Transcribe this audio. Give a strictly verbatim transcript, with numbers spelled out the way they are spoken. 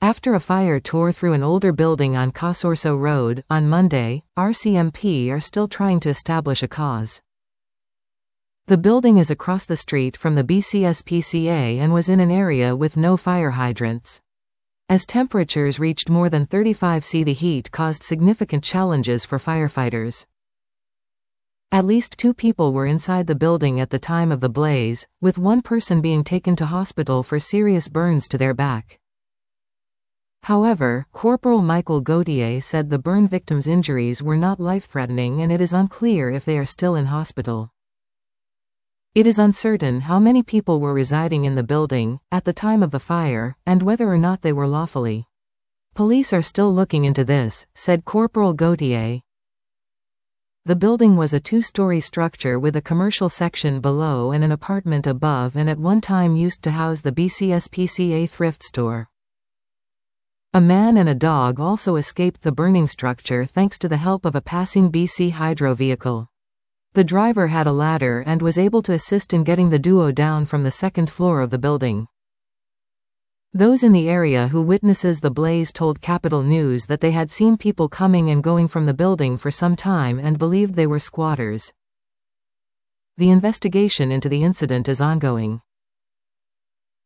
After a fire tore through an older building on Casorso Road, on Monday, R C M P are still trying to establish a cause. The building is across the street from the B C S P C A and was in an area with no fire hydrants. As temperatures reached more than thirty-five degrees, the heat caused significant challenges for firefighters. At least two people were inside the building at the time of the blaze, with one person being taken to hospital for serious burns to their back. However, Corporal Michael Gauthier said the burn victims' injuries were not life-threatening and it is unclear if they are still in hospital. It is uncertain how many people were residing in the building at the time of the fire, and whether or not they were lawfully. Police are still looking into this, said Corporal Gauthier. The building was a two-story structure with a commercial section below and an apartment above, and at one time used to house the B C S P C A thrift store. A man and a dog also escaped the burning structure thanks to the help of a passing B C Hydro vehicle. The driver had a ladder and was able to assist in getting the duo down from the second floor of the building. Those in the area who witnesses the blaze told Capital News that they had seen people coming and going from the building for some time and believed they were squatters. The investigation into the incident is ongoing.